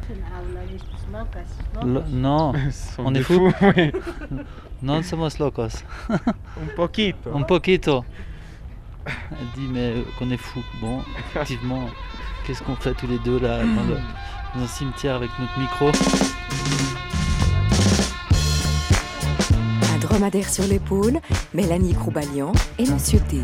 No, Son on des est fou. oui. Non somos locos. Un poquito. Un poquito. Elle dit mais qu'on est fou. Bon, effectivement, qu'est-ce qu'on fait tous les deux là dans un cimetière avec notre micro? Un dromadaire sur l'épaule, Mélanie Croubalian et Monsieur T.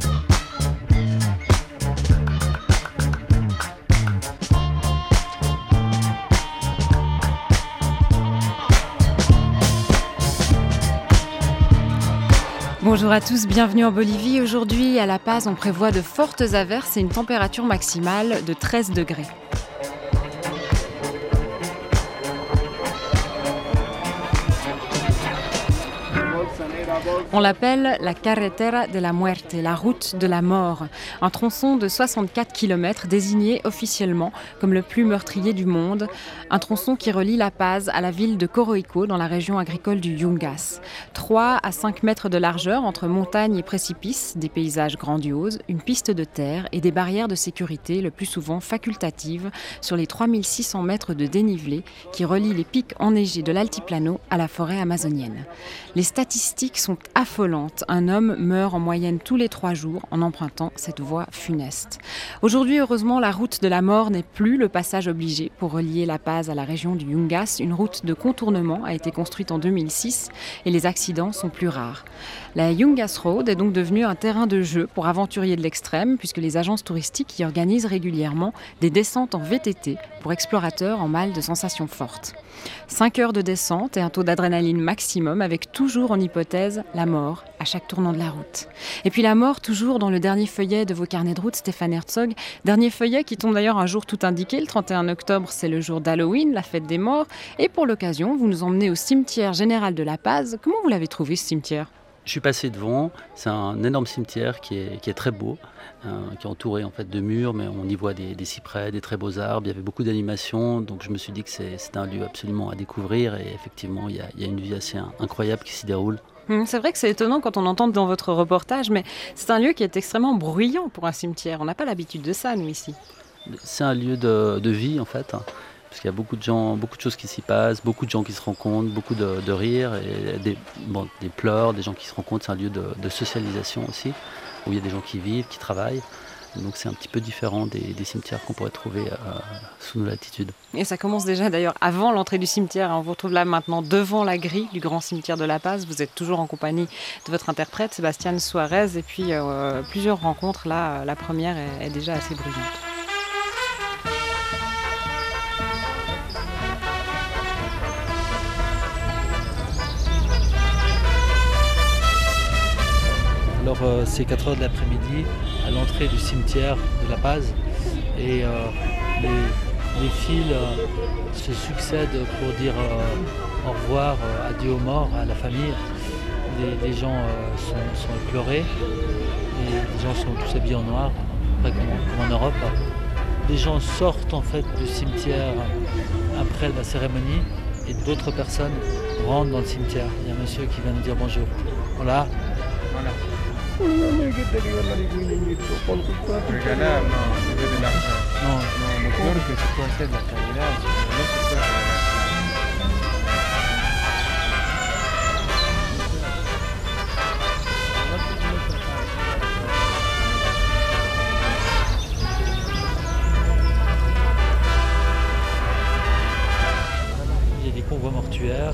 Bonjour à tous, bienvenue en Bolivie. Aujourd'hui, à La Paz, on prévoit de fortes averses et une température maximale de 13 degrés. On l'appelle la Carretera de la Muerte, la route de la mort, un tronçon de 64 km désigné officiellement comme le plus meurtrier du monde, un tronçon qui relie La Paz à la ville de Coroico dans la région agricole du Yungas. 3 à 5 mètres de largeur entre montagnes et précipices, des paysages grandioses, une piste de terre et des barrières de sécurité le plus souvent facultatives sur les 3600 mètres de dénivelé qui relient les pics enneigés de l'altiplano à la forêt amazonienne. Les statistiques sont affolantes. Un homme meurt en moyenne tous les 3 jours en empruntant cette voie funeste. Aujourd'hui, heureusement, la route de la mort n'est plus le passage obligé pour relier La Paz à la région du Yungas. Une route de contournement a été construite en 2006 et les accidents sont plus rares. La Yungas Road est donc devenue un terrain de jeu pour aventuriers de l'extrême puisque les agences touristiques y organisent régulièrement des descentes en VTT pour explorateurs en mal de sensations fortes. 5 heures de descente et un taux d'adrénaline maximum avec toujours en hypothèse la mort à chaque tournant de la route. Et puis la mort toujours dans le dernier feuillet de vos carnets de route, Stéphane Herzog. Dernier feuillet qui tombe d'ailleurs un jour tout indiqué. Le 31 octobre, c'est le jour d'Halloween, la fête des morts. Et pour l'occasion, vous nous emmenez au cimetière général de La Paz. Comment vous l'avez trouvé ce cimetière ? Je suis passé devant, c'est un énorme cimetière qui est très beau, qui est entouré en fait de murs, mais on y voit des cyprès, des très beaux arbres, il y avait beaucoup d'animations, donc je me suis dit que c'est un lieu absolument à découvrir et effectivement il y a une vie assez incroyable qui s'y déroule. C'est vrai que c'est étonnant quand on entend dans votre reportage, mais c'est un lieu qui est extrêmement bruyant pour un cimetière. On n'a pas l'habitude de ça, nous, ici. C'est un lieu de vie en fait. Parce qu'il y a beaucoup de gens, beaucoup de choses qui s'y passent, beaucoup de gens qui se rencontrent, beaucoup de rires, et des pleurs, des gens qui se rencontrent. C'est un lieu de socialisation aussi, où il y a des gens qui vivent, qui travaillent. Donc c'est un petit peu différent des cimetières qu'on pourrait trouver sous nos latitudes. Et ça commence déjà d'ailleurs avant l'entrée du cimetière. On vous retrouve là maintenant devant la grille du grand cimetière de La Paz. Vous êtes toujours en compagnie de votre interprète, Sébastien Suarez. Et puis plusieurs rencontres là. La première est déjà assez bruyante. Alors c'est 4h de l'après-midi à l'entrée du cimetière de La Paz et les files se succèdent pour dire au revoir, adieu aux morts, à la famille. Les gens sont éplorés et les gens sont tous habillés en noir, comme en Europe. Les gens sortent en fait du cimetière après la cérémonie et d'autres personnes rentrent dans le cimetière. Il y a un monsieur qui vient nous dire bonjour. Voilà. Regalar, no, lo peor que se puede hacer la caridad, no se puede regalar. Il y a des convois mortuaires,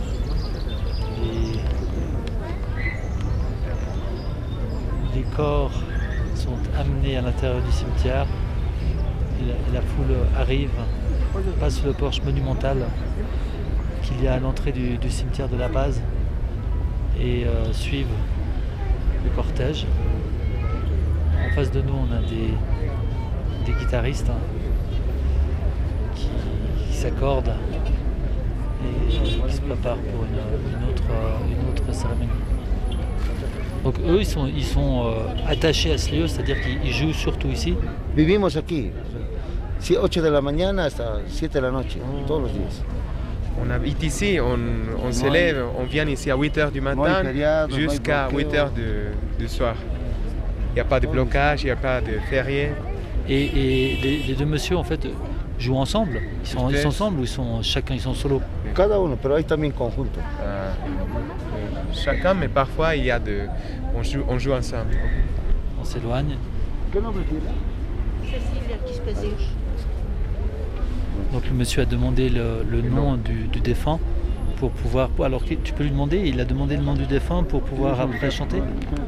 les corps sont amenés à l'intérieur du cimetière et la foule arrive, passe le porche monumental qu'il y a à l'entrée du cimetière de La Paz et suivent le cortège. En face de nous, on a des guitaristes qui s'accordent et qui se préparent pour une autre cérémonie. Donc eux, ils sont attachés à ce lieu, c'est-à-dire qu'ils jouent surtout ici. Vivimos aquí, 8 de la mañana hasta 7 de la noche, todos los días. On habite ici, on se lève, on vient ici à 8h du matin jusqu'à 8h du soir. Il n'y a pas de blocage, il n'y a pas de férié. Et les deux messieurs, en fait, jouent ensemble. Ils sont ensemble ou ils sont solo? Cada uno, pero hay también conjunto. Chacun, mais parfois on joue ensemble. On s'éloigne. Donc le monsieur a demandé le nom du défunt pour pouvoir... Alors tu peux lui demander, il a demandé le nom du défunt pour pouvoir après chanter?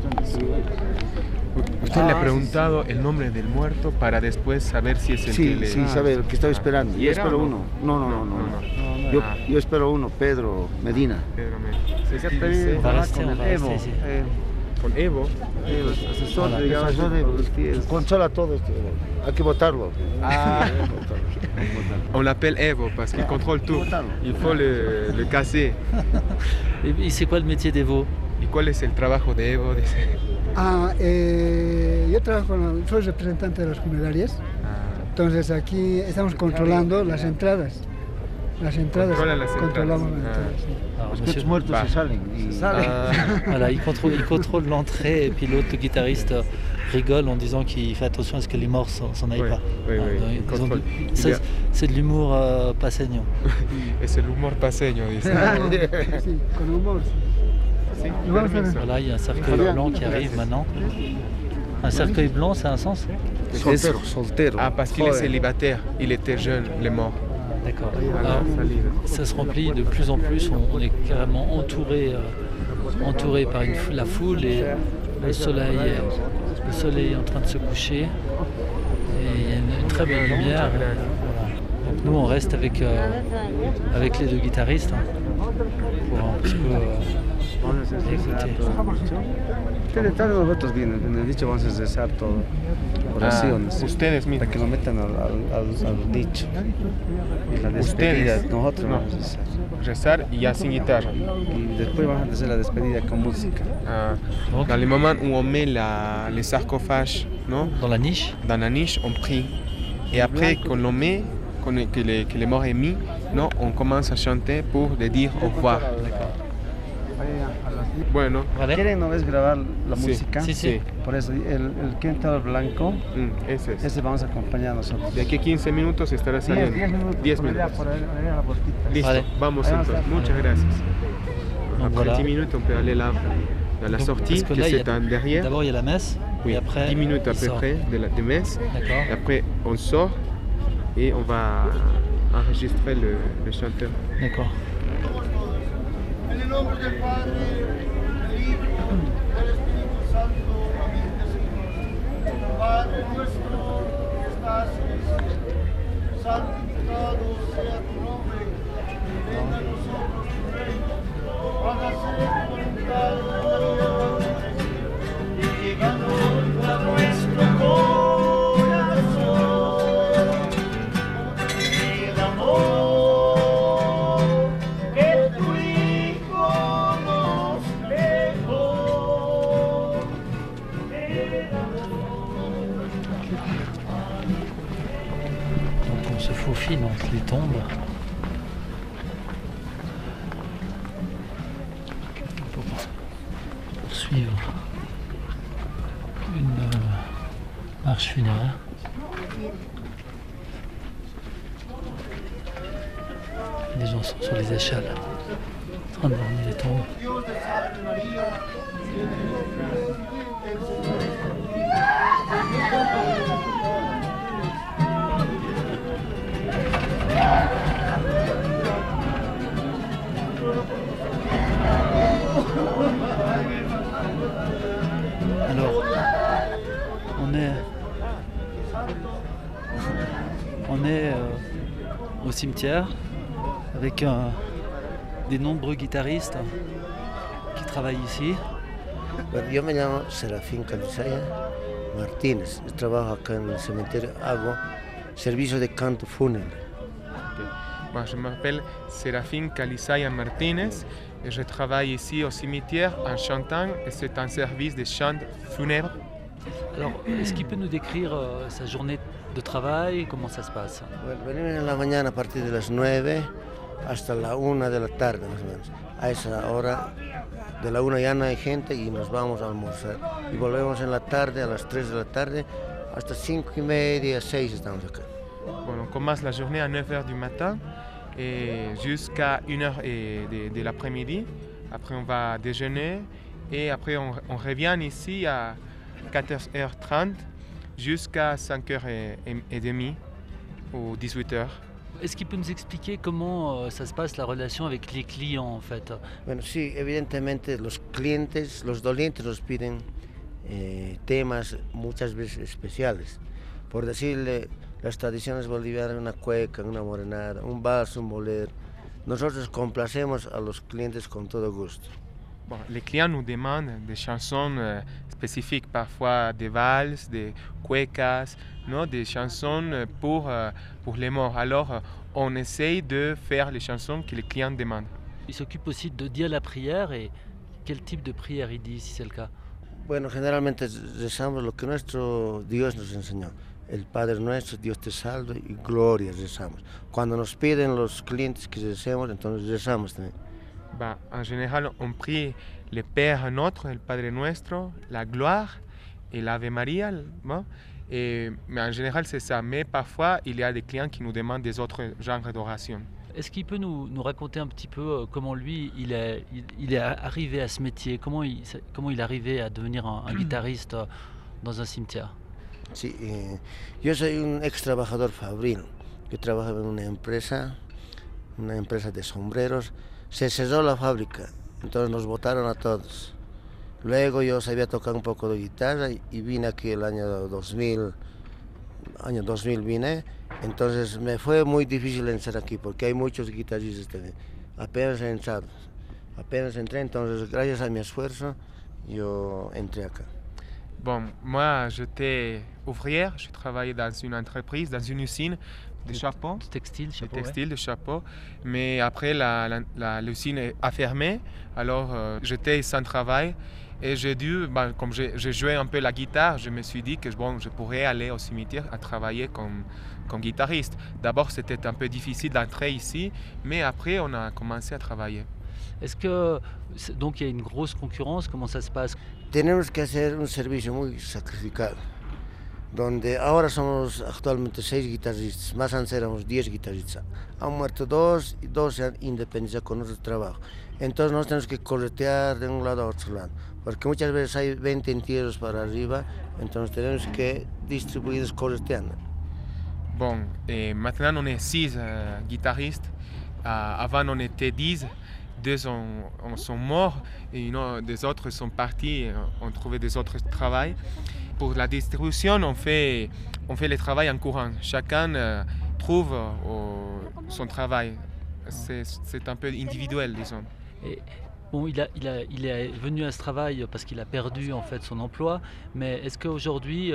Usted le ha preguntado el nombre del muerto para después saber si es el que le... Sí, sabe, el que estaba esperando. Yo espero uno. No. Yo espero uno, Pedro Medina. On va rester ici. Con Evo. Asesor, controla todo esto. Hay que votarlo. On l'appelle Evo parce qu'il contrôle tout. Il faut le casser. Et c'est quoi le métier d'Evo? ¿Y cuál es el trabajo de Evo? Yo soy representante de las funerarias. Entonces aquí estamos controlando las entradas. Controlamos las entradas. Los que muertos se salen. Voilà, il contrôle l'entrée et puis l'autre guitariste rigole en disant qu'il fait attention à ce que les morts s'en aillent pas. C'est de l'humour paseño. Et c'est l'humour paseño, dice. Sí, con humor. Sí. Voilà, il y a un cercueil blanc qui arrive maintenant. Un cercueil blanc, c'est un sens? Soltero. Ah, parce qu'il est célibataire. Il était jeune, il est mort. D'accord. Alors, ça se remplit de plus en plus. On est carrément entouré par la foule et le soleil est en train de se coucher. Et il y a une très belle lumière. Voilà. Donc nous, on reste avec les deux guitaristes pour un petit peu écouter. Nosotros vienen, dicho vamos a rezar todo. Oraciones. Ustedes mismos. Para que nos metan al dicho. Y la despedida, nosotros vamos a rezar y ya sin guitarra. Y después vamos a hacer la despedida con música. Dans les moments où on met les sarcophages, non? Dans la niche? Dans la niche, on prie. Et après qu'on le met, que les morts est mis, non, on commence à chanter pour les dire au revoir. Bueno, ¿quieren no ves grabar la música? Sí. Por eso, el quintal blanco, ese vamos a acompañar a nosotros. De aquí a 15 minutos estará saliendo. 10 minutos. Listo, Vale. vamos entonces. Muchas gracias. Donc Après voilà. 10 minutes, on peut aller là, à la sortie, Parce que que là, c'est derrière. D'abord, il y a la messe. Oui, Et après, 10 minutes à peu sort. près de messe. D'accord. Et après, on sort et on va enregistrer le chanteur. D'accord. En el nombre del Padre, del Hijo, del Espíritu Santo. Amén. Padre nuestro que estás en el cielo, santificado sea tu nombre. Venga a nosotros tu reino. Hágase tu voluntad en la tierra como en el cielo. Y lléganos a nuestro corazón. El amor. On se faufile entre les tombes pour suivre une marche funéraire. Les gens sont sur les échelles en train de dormir les tombes. Dios de Santa María, llena de Alors, on est au cimetière avec des nombreux guitaristes qui travaillent ici. Bueno, yo me llamo Serafín Calizaya Martínez. Trabajo acá en el cementerio, hago servicio de canto fúnebre. Moi, je m'appelle Séraphine Calizaya Martinez et je travaille ici au cimetière en chantant et c'est un service de chant funèbre. Alors, est-ce qu'il peut nous décrire sa journée de travail? Comment ça se passe? Bueno, venimos en la mañana a partir de las 9 hasta la 1 de la tarde más o menos. A esa hora de la 1 ya no hay gente y nos vamos a almorzar. Y volvemos en la tarde a las 3 de la tarde hasta 5:30, 6 estamos acá. Bon, commence la journée à 9h du matin et jusqu'à 1h de l'après-midi. Après, on va déjeuner et après, on revient ici à 14h30 jusqu'à 5h30 ou 18h. Est-ce qu'il peut nous expliquer comment ça se passe la relation avec les clients en fait? Bueno, sí, evidentemente los clientes, los dolientes nos piden temas muchas veces especiales. Por decirle, las tradiciones bolivianas, una cueca, una morenada, un vals, un bolero. Nosotros complacemos a los clientes con todo gusto. Bon, les clients nous demandent des chansons spécifiques, parfois des valses, des cuecas, non, des chansons pour les morts. Alors, on essaye de faire les chansons que les clients demandent. Il s'occupe aussi de dire la prière et quel type de prière il dit si c'est le cas? Bueno, generalmente rezamos lo que nuestro Dios nos enseñó. El Padre nuestro, Dios te salve y gloria rezamos. Cuando nos piden los clientes que recemos, entonces rezamos también. Bah, en général, on prie le Père Notre, le Padre Nuestro, la gloire et l'Ave Maria. Bon? Mais en général, c'est ça. Mais parfois, il y a des clients qui nous demandent des autres genres d'oration. Est-ce qu'il peut nous raconter un petit peu comment lui, il est arrivé à ce métier? Comment il est arrivé à devenir un guitariste dans un cimetière? Sí, yo soy un ex trabajador fabril. Yo trabajaba en una empresa de sombreros. Se cerró la fábrica, entonces nos botaron a todos. Luego yo sabía tocar un poco de guitarra y vine aquí el año 2000 vine. Entonces me fue muy difícil entrar aquí porque hay muchos guitarristas también. Apenas entré, entonces gracias a mi esfuerzo yo entré acá. Bon, moi j'étais ouvrière, je travaillais dans une entreprise, dans une usine de chapeaux. De textile, chapeau, de textile, de chapeaux. Mais après l'usine a fermé, alors j'étais sans travail. Et j'ai dû, comme j'ai joué un peu la guitare, je me suis dit que je pourrais aller au cimetière à travailler comme guitariste. D'abord, c'était un peu difficile d'entrer ici, mais après, on a commencé à travailler. Est-ce que, donc il y a une grosse concurrence, comment ça se passe? Tenemos que hacer un servicio muy sacrificado, donde ahora somos actualmente 6 guitarristas, más antes éramos 10 guitarristas. Han muerto 2 y 2 se han independizado con nuestro trabajo. Entonces nos tenemos que corretear de un lado a otro lado, porque muchas veces hay 20 entierros para arriba, entonces tenemos que distribuirlos correteando. Bon, et maintenant on est 6 guitaristes. Avant on était 10, 2 sont morts et des autres sont partis, ont trouvé des autres travail. Pour la distribution, on fait le travail en courant. Chacun trouve son travail. C'est un peu individuel, disons. Et bon, il est venu à ce travail parce qu'il a perdu en fait son emploi, mais est-ce qu'aujourd'hui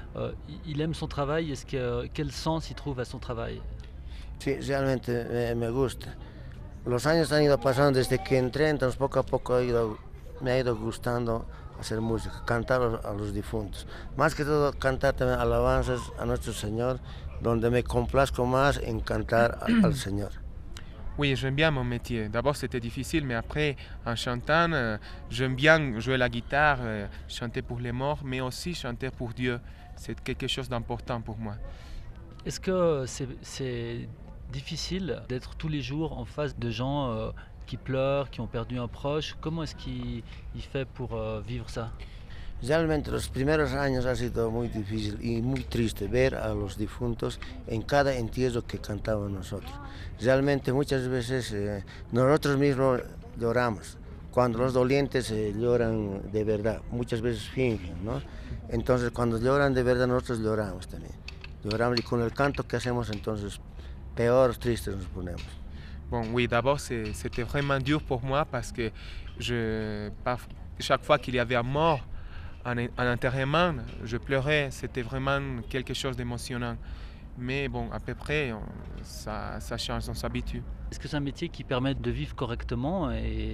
il aime son travail? Quel sens il trouve à son travail? Sí, realmente me gusta. Los años han ido pasando desde que entré, entonces poco a poco me ha ido gustando hacer música, cantar a los difuntos. Más que todo cantar también alabanzas a nuestro Señor, donde me complazco más en cantar al Señor. Oui, j'aime bien mon métier. D'abord, c'était difficile, mais après, en chantant, j'aime bien jouer la guitare, chanter pour les morts, mais aussi chanter pour Dieu. C'est quelque chose d'important pour moi. Est-ce que c'est difficile d'être tous les jours en face de gens qui pleurent, qui ont perdu un proche? Comment est-ce qu'il fait pour vivre ça? Realmente los primeros años ha sido muy difícil y muy triste ver a los difuntos en cada entierro que cantábamos nosotros. Realmente muchas veces nosotros mismos lloramos. Cuando los dolientes lloran de verdad, muchas veces fingen, ¿no? Entonces cuando lloran de verdad nosotros lloramos también. Lloramos y con el canto que hacemos entonces peor tristes nos ponemos. Bon, oui, d'abord c'était vraiment dur pour moi parce que chaque fois qu'il y avait un mort, en enterrement, je pleurais, c'était vraiment quelque chose d'émotionnant. Mais bon, à peu près, ça change, on s'habitue. Est-ce que c'est un métier qui permet de vivre correctement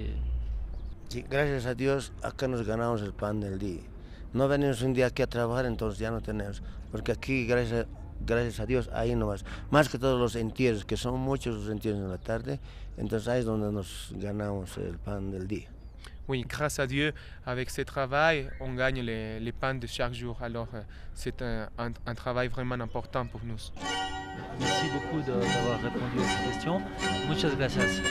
Sí, gracias a Dios, acá nos ganamos el pan del día. No venimos un día aquí a trabajar, entonces ya no tenemos. Porque aquí, gracias a Dios, ahí nomás. Más que todos los entierros, que son muchos los entierros en la tarde, entonces ahí es donde nos ganamos el pan del día. Oui, grâce à Dieu, avec ce travail, on gagne les pains de chaque jour. Alors, c'est un travail vraiment important pour nous. Merci beaucoup d'avoir répondu à ces questions. Muchas gracias.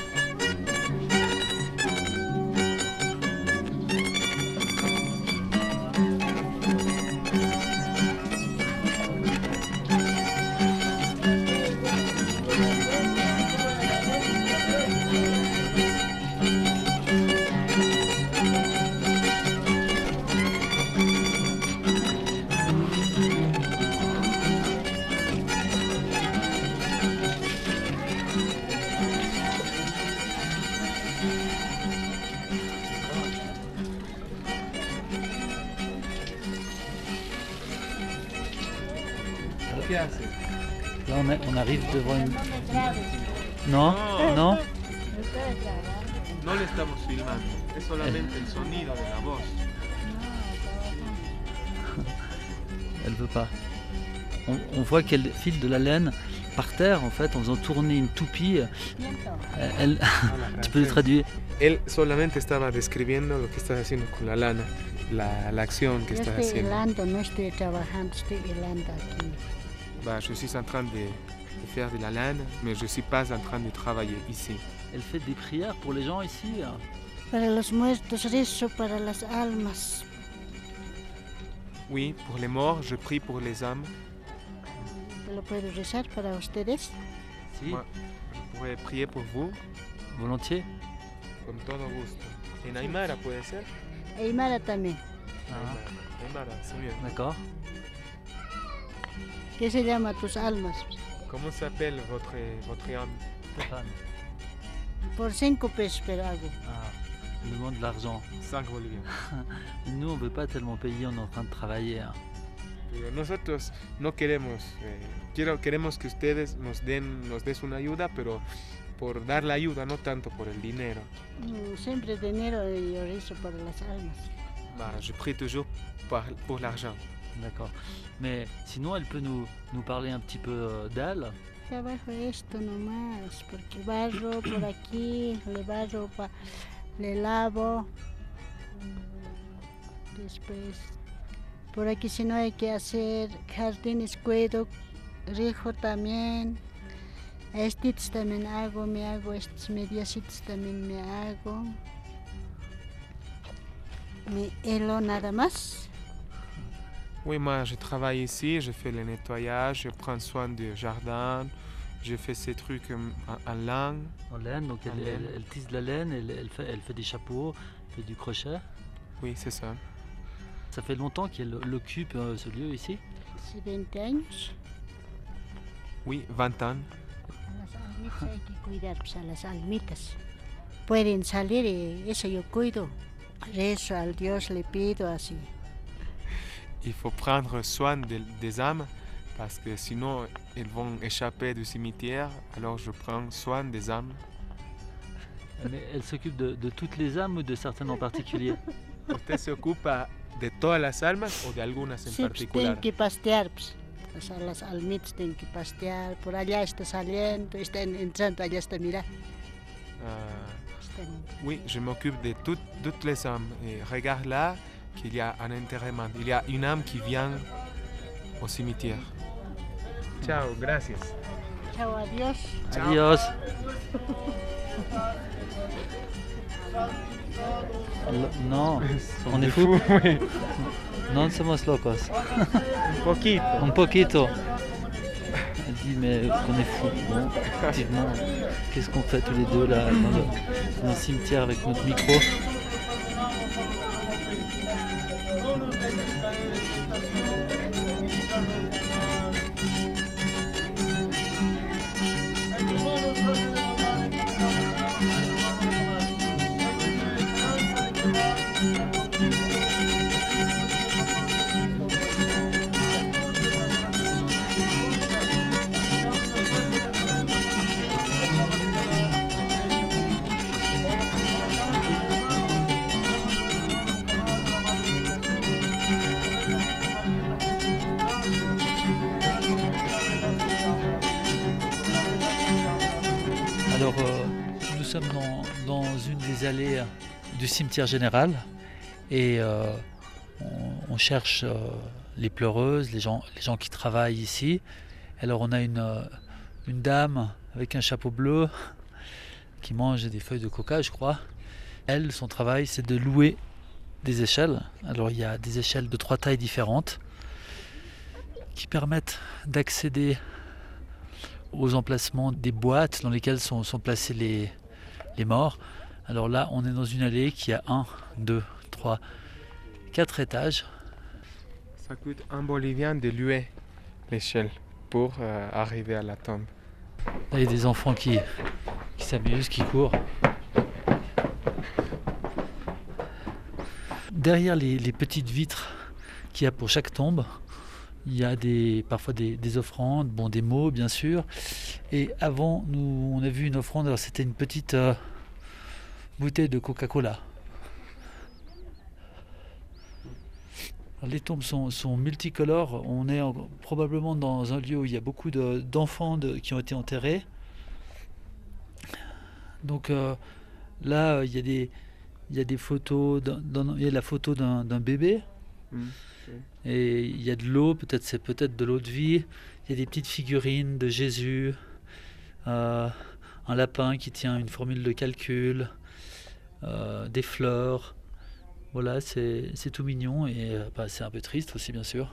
Là, on arrive devant une... Non, non. No le estamos filmando, es solamente el sonido de la voz. Elle veut pas. On voit qu'elle file de la laine par terre en fait en faisant tourner une toupie. Tu peux le traduire? Él solamente estaba describiendo lo que estás haciendo con la lana, la acción que estás haciendo. No estoy trabajando, estoy hilando aquí. Bah, je suis en train de faire de la laine, mais je ne suis pas en train de travailler ici. Elle fait des prières pour les gens ici. Para los muertos, rezo para las almas. Oui, pour les morts, je prie pour les âmes. ¿Te lo puedo rezar para ustedes? Si. Moi, je pourrais prier pour vous. Volontiers. Con todo gusto. En Aymara puede ser. Aymara también. Aymara, c'est mieux. D'accord. ¿Qué se llama tus almas? Comment s'appelle votre âme? Stéphane. Por 5 pesos pero hago. On demande de l'argent. 5 bolivianos. Nous, on ne veut pas tellement payer, on est en train de travailler. Pero nosotros no queremos, queremos que ustedes nos den una ayuda, pero por dar la ayuda, no tanto por el dinero. Siempre dinero y yo rezo para las almas. Bah, je prie toujours pour l'argent. D'accord. Mais sinon, elle peut nous parler un petit peu d'elle. Trabajo esto nomás, porque barro por aquí, le lavo. Después, por aquí si no hay que hacer jardines, cuido, rijo también. Estos también hago, me hago estos mediasitos también me hago. Me hilo nada más. Oui, moi je travaille ici, je fais le nettoyage, je prends soin du jardin, je fais ces trucs en laine. En laine, donc elle tisse de la laine, elle fait des chapeaux, elle fait du crochet. Oui, c'est ça. Ça fait longtemps qu'elle occupe ce lieu ici? Hace 20 años. Oui, 20 ans. A las almitas hay que cuidar, pues a las almitas. Pueden salir y eso yo cuido. Rezo al Dios, le pido así. Il faut prendre soin des âmes parce que sinon elles vont échapper du cimetière. Alors je prends soin des âmes. Mais elle s'occupe de toutes les âmes ou de certaines en particulier? ¿Usted se ocupa de todas las almas o de algunas en Sí, pues particular? tienen que pastear, pues. O sea, las almitas tienen que pastear. Por allá está saliendo, está entrando, allá está, mira. Oui, je m'occupe de toutes les âmes. Et regarde là qu'il y a un enterrement. Il y a une âme qui vient au cimetière. Ciao, gracias. Chao, adiós. Adiós. No, on est fou. Non somos locos. Un poquito. Un poquito. Elle dit mais qu'on est fou. Bon, effectivement, qu'est-ce qu'on fait tous les deux là dans le cimetière avec notre micro? Alors, nous sommes dans une des allées du cimetière général et on cherche les pleureuses, les gens qui travaillent ici. Alors on a une dame avec un chapeau bleu qui mange des feuilles de coca, je crois. Elle, son travail, c'est de louer des échelles. Alors il y a des échelles de 3 tailles différentes qui permettent d'accéder aux emplacements des boîtes dans lesquelles sont placés les morts. Alors là, on est dans une allée qui a 1, 2, 3, 4 étages. Ça coûte 1 bolivien de louer l'échelle pour arriver à la tombe. Là, il y a des enfants qui s'amusent, qui courent. Derrière les petites vitres qu'il y a pour chaque tombe, il y a parfois des offrandes, des mots bien sûr. Et avant, nous, on a vu une offrande, alors c'était une petite bouteille de Coca-Cola. Alors, les tombes sont multicolores. On est probablement dans un lieu où il y a beaucoup d'enfants qui ont été enterrés. Donc là, il y a des photos, il y a la photo d'un bébé. Et il y a de l'eau, c'est peut-être de l'eau de vie. Il y a des petites figurines de Jésus, un lapin qui tient une formule de calcul, des fleurs. Voilà, c'est tout mignon et c'est un peu triste aussi, bien sûr.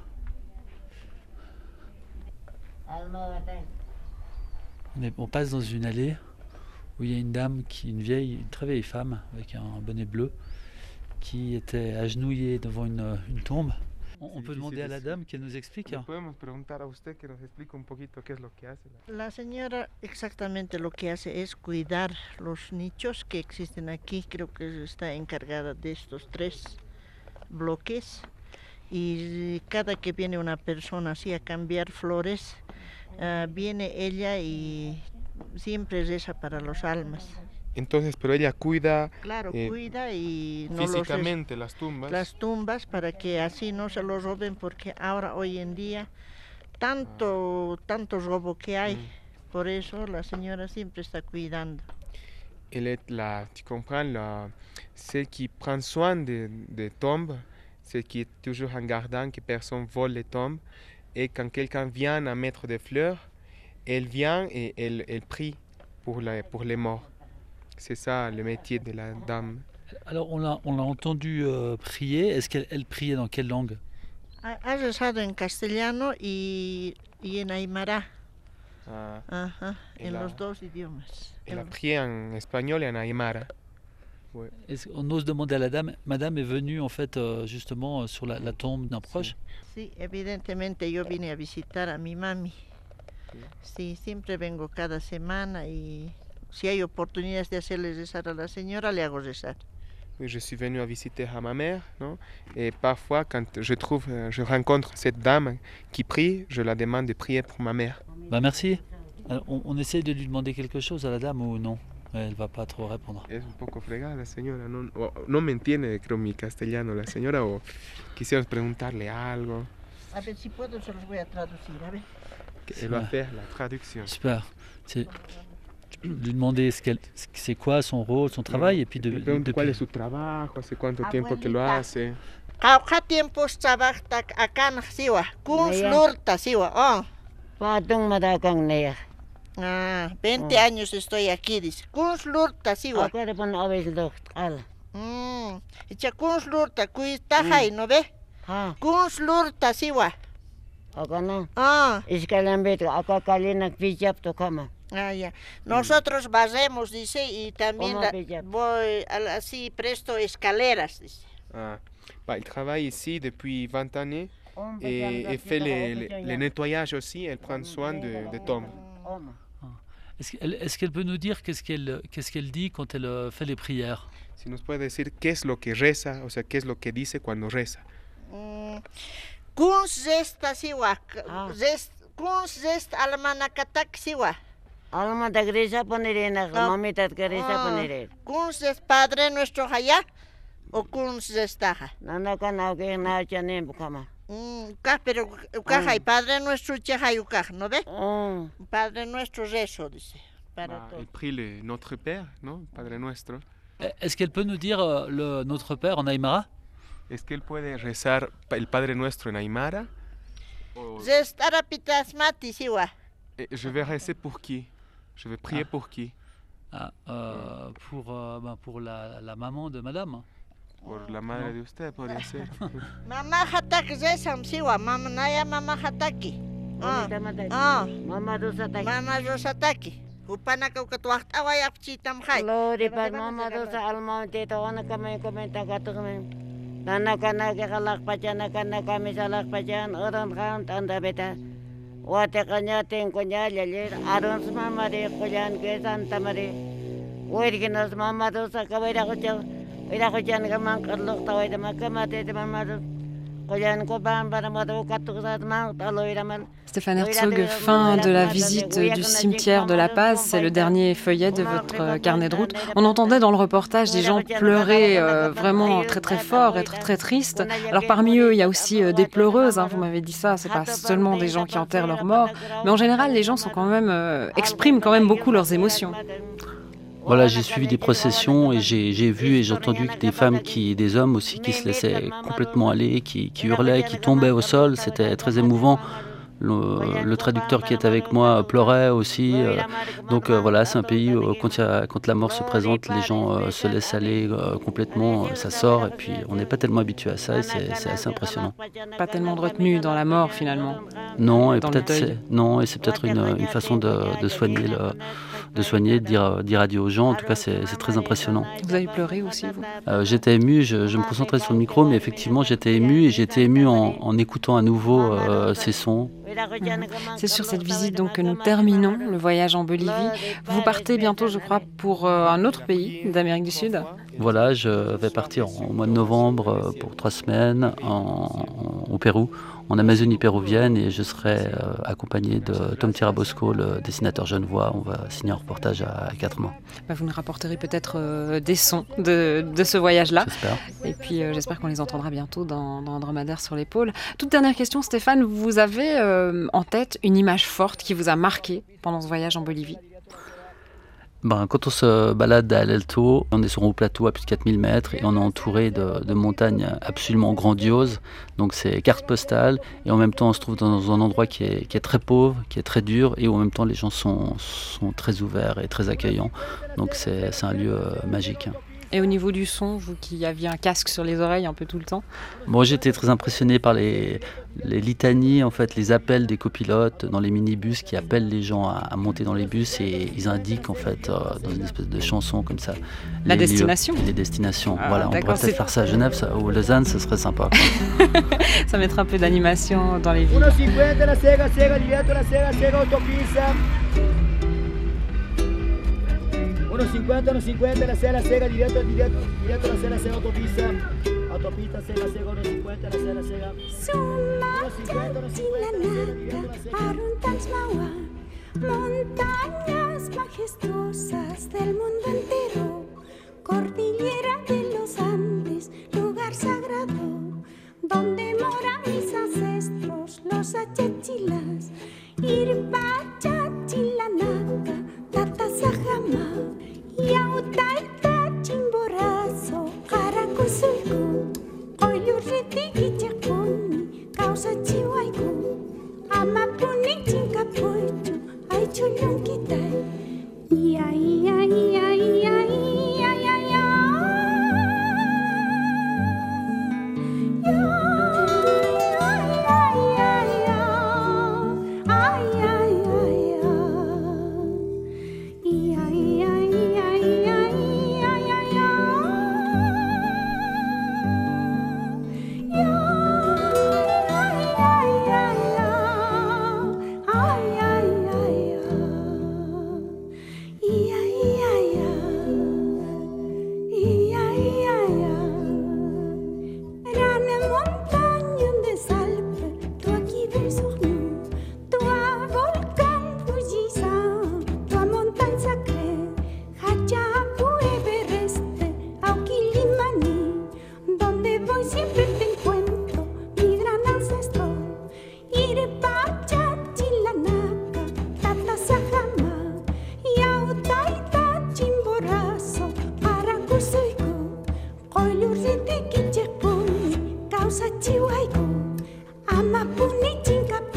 On passe dans une allée où il y a une dame, une très vieille femme avec un bonnet bleu qui était agenouillée devant une tombe. On peut demander à la dame qu'elle nous explique. Podemos preguntar a usted que nos explique un poquito qué es lo que hace. La señora exactamente lo que hace es cuidar los nichos que existen aquí. Creo que está encargada de estos 3 bloques. Y cada que viene una persona así a cambiar flores, viene ella y siempre reza para los almas. Entonces, pero ella cuida, claro, cuida y no físicamente las tumbas para que así no se los roben, porque ahora hoy en día tanto robo que hay, por eso la señora siempre está cuidando. Elle est tu comprends, celle qui prend soin des tombes, celle qui est toujours en gardant que personne vole les tombes, et quand quelqu'un vient à mettre des fleurs, elle vient et elle prie pour les morts. C'est ça le métier de la dame. Alors on l'a entendu prier. Est-ce qu'elle priait dans quelle langue? Ha rezado en castellano y en aymara. En los 2 idiomas. Elle a prié en espagnol et en aymara. Ouais. On ose demander à la dame. Madame est venue en fait justement sur la tombe d'un proche. Sí, evidentemente yo vine a visitar a mi mami. Sí, siempre vengo cada semana y si hay oportunidades de hacerle rezar a la señora, le hago rezar. Oui, je suis venu à visiter à ma mère, non? Et parfois, quand je rencontre cette dame qui prie, je la demande de prier pour ma mère. Merci. Alors, on essaie de lui demander quelque chose à la dame ou non? Elle va pas trop répondre. Es un poco fregada la señora, no me entiende, creo, mi castellano la señora, o quisiera preguntarle algo. A ver si puedo, se los voy a traducir, a ver. Elle va faire la traduction. Super. Lui demander c'est quoi son rôle, son travail, et puis de cuál es su trabajo, hace cuánto tiempo que lo hace. Qué tiempo trabaja acá en Siwa, kun slurta Siwa, Patung madakang neya. 20 años estoy aquí, dice. Kun slurta Siwa. Acá pon obes lucht al. Echa kun slurta, kuitajay, ¿no ve? Kun slurta Siwa. Acá no. Escalambet, acá calinak pijap to kama. Ya. Nosotros barremos, dice, y también voy así presto escaleras, dice. Elle travaille ici depuis 20 années et fait les nettoyages aussi. Elle prend soin de tombes. Est-ce qu'elle peut nous dire qu'est-ce qu'elle dit quand elle fait les prières? Si nos puede decir qué es lo que reza, o sea, qué es lo que dice cuando reza. Kun zesta siwa, kun zest almanakatak siwa. Alma de grisa ponerena, mamita de grisa ponerena. Kun zest Padre Nuestro allá o kun zestaja. No canao que na chanem kama. Pero hay Padre Nuestro chahayukaj, ¿no ve? Padre Nuestro rezo, dice. Elle prie le Notre Père, non? Padre Nuestro. Est-ce qu'elle peut nous dire le Notre Père en aymara? Est-ce qu'elle puede rezar el Padre Nuestro en aymara? Et je vais rester pour qui? Je vais prier pour qui? Pour la maman de madame. Por la madre de usted, podría ser. Mama hataki zesam siwa, mama naya mama hataki. Mama Rosataki. Upana kau ketuak awai apcitam khai. Lori pat mama dosa alma tito ona kami komenta katumen. Nana kana ke kalak pacana kana kami salak pacan orang kan tanda beta. Wate kanya ting konya lelir arun mama de koyan ke santa mare. Oirginos mama dosa kawaida kocha. Ida kojan kamang kalok tawai de makamate de mama do. Stéphane Herzog, fin de la visite du cimetière de La Paz, c'est le dernier feuillet de votre carnet de route. On entendait dans le reportage des gens pleurer vraiment très très fort, être très tristes. Alors parmi eux, il y a aussi des pleureuses, vous m'avez dit ça, c'est pas seulement des gens qui enterrent leurs morts, mais en général, les gens sont quand même, expriment quand même beaucoup leurs émotions. Voilà, j'ai suivi des processions et j'ai vu et j'ai entendu que des femmes, des hommes aussi qui se laissaient complètement aller, qui hurlaient, qui tombaient au sol. C'était très émouvant. Le traducteur qui est avec moi pleurait aussi. Donc voilà, c'est un pays où quand la mort se présente, les gens se laissent aller complètement, ça sort et puis on n'est pas tellement habitué à ça et c'est assez impressionnant. Pas tellement de retenue dans la mort finalement. Non, et c'est peut-être une façon de soigner de dire adieu aux gens. En tout cas, c'est très impressionnant. Vous avez pleuré aussi, vous? J'étais ému, je me concentrais sur le micro, mais effectivement, j'étais ému et j'étais ému en écoutant à nouveau ces sons. C'est sur cette visite donc que nous terminons le voyage en Bolivie. Vous partez bientôt, je crois, pour un autre pays d'Amérique du Sud. Voilà, je vais partir au mois de novembre pour 3 semaines au Pérou, en Amazonie péruvienne, et je serai accompagné de Tom Tirabosco, le dessinateur genevois. On va signer un reportage à 4 mois. Vous nous rapporterez peut-être des sons de ce voyage-là. J'espère. Et puis j'espère qu'on les entendra bientôt dans Dromadaire sur l'épaule. Toute dernière question, Stéphane, vous avez en tête une image forte qui vous a marqué pendant ce voyage en Bolivie? Quand on se balade à El Alto, on est sur un haut plateau à plus de 4000 mètres et on est entouré de montagnes absolument grandioses. Donc c'est carte postale et en même temps on se trouve dans un endroit qui est très pauvre, qui est très dur et où en même temps les gens sont très ouverts et très accueillants. Donc c'est un lieu magique. Et au niveau du son, vous qui aviez un casque sur les oreilles un peu tout le temps? Moi j'étais très impressionné par les litanies, en fait, les appels des copilotes dans les minibus qui appellent les gens à monter dans les bus et ils indiquent en fait dans une espèce de chanson comme ça la destination. Les destinations. Voilà, on pourrait peut-être faire ça à Genève ou Lausanne, ce serait sympa. Ça mettra un peu d'animation dans les villes. 1.50 la Sega, directo la Sega autopista. 1.50 la Sega, directo la Sega autopista. Autopista Sega, 1.50 la Sega. Montañas majestuosas del mundo entero, cordillera de los Andes, lugar sagrado, donde moran mis ancestros, los achachilas, Irpacha, Chilanaka, Tatasajama, Yautaita, Chimborazo, Caracosulco, Oyurriti, Guichaconi, Causa Chihuayco, Amapuni, Chincapoichu, Aichulunquitai, ia, ia, ia, ia, ia, ia, ia. Chihuahua, Amapuni, Chincapoichu.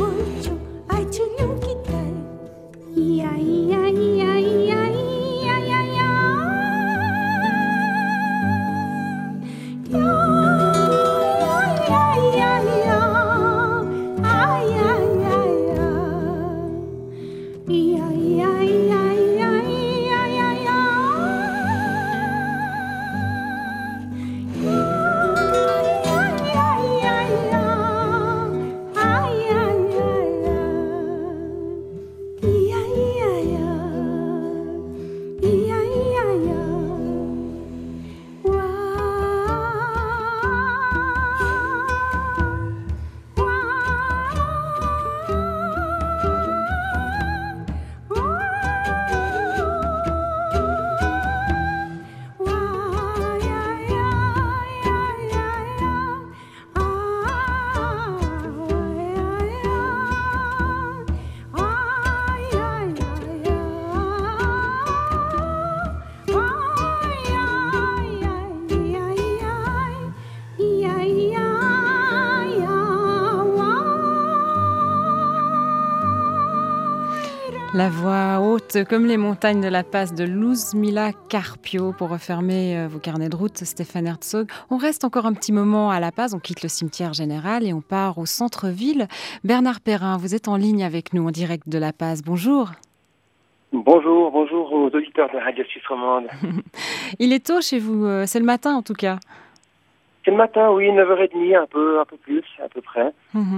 La voix haute comme les montagnes de La Paz de Luzmila Carpio pour refermer vos carnets de route, Stéphane Herzog. On reste encore un petit moment à La Paz, on quitte le cimetière général et on part au centre-ville. Bernard Perrin, vous êtes en ligne avec nous en direct de La Paz. Bonjour. Bonjour aux auditeurs de Radio Suisse Romande. Il est tôt chez vous, c'est le matin en tout cas. C'est le matin, oui, 9h30, un peu plus, à peu près.